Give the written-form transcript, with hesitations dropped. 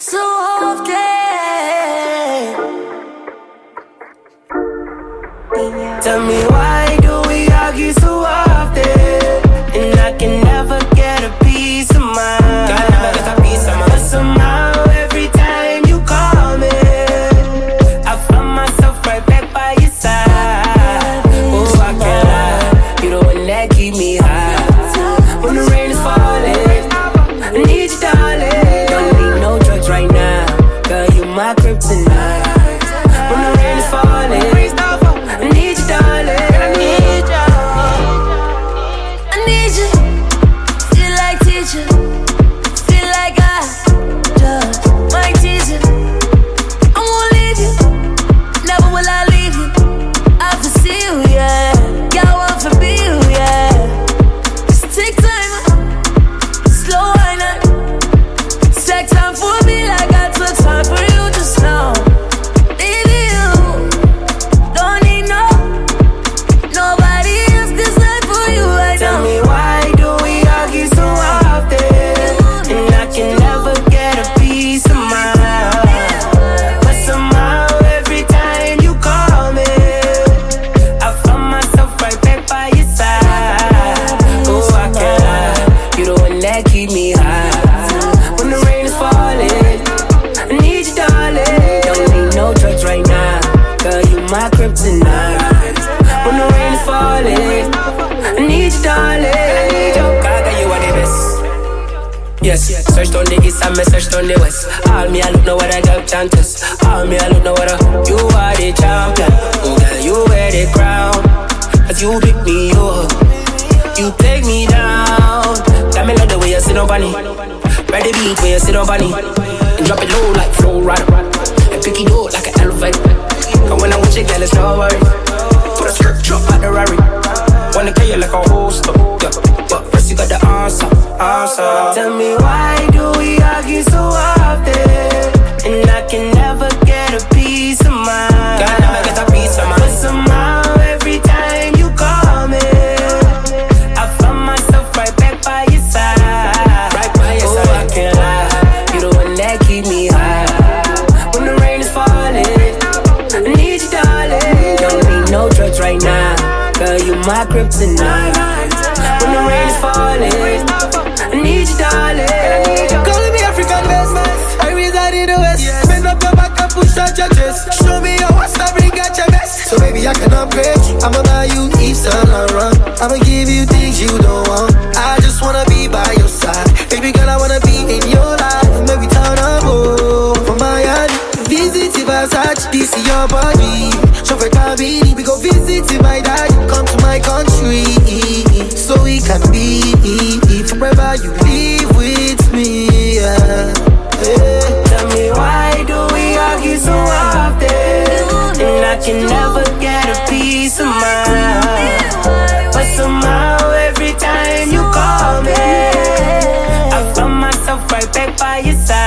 so often. Tell me, why do we argue so often? And I can never get a peace of mind. Can never get a peace of mind. But somehow every time you call me, I find myself right back by your side. Oh, I can't lie, you're the one that keep me high. When the rain is falling, I need you, darling. Don't need no drugs right now, girl, you my kryptonite. When the rain is falling, I need you, darling. I need you. I need you. Feel like teacher. Feel like I just might tease you. I won't leave you. Never will I leave you. I foresee you, yeah. Yeah, I want to be you, yeah. Just take time, slow wine up. Take time for me like I took time for you just now. My kryptonite. When the rain is falling, I need you, darling. Gaga, you are the best. Yes, search on the east and me search on the west. All me, I look know what I got chances. All me, I look know what you are the champion. Oh girl, you wear the crown. As you pick me up, you take me down. Tell me love the way you sit on bunny. Ride the beat where you sit on bunny. And drop it low like flow rider. And pick it up like an elephant. And when I'm with you, girl, it's no worry. Put a skirt drop out the Rari. Wanna kill you like a holster, yeah. But first you got the answer. Tell me, why do we argue so often? And I can never get a peace of mind. Can never get a peace of mind. But somehow every time you call me, I find myself right back by your side. Right by your side. Oh, I can't lie, you're the one that keep me high. When the rain is falling, I need you, darling. Don't need no drugs right now, girl, you my kryptonite. When the rain is falling, I need you, darling. Calling me African best, I reside in the West. Bend up your back and push out your chest. Show me your what's up, bring out your best. So baby, I can upgrade. I'ma buy you Yves Saint Laurent. I'ma give you things you don't want. I just wanna be by your side. Baby girl, I wanna be in your life. Maybe turn up, from Miami. Visit Versace, this is your body. Chauffeur Cabini, we go visit my daddy. Come to my country, so we can be forever. You live with me, yeah. Tell me, why do we argue so often? And I can never get a peace of mind. But somehow every time you call me, I find myself right back by your side.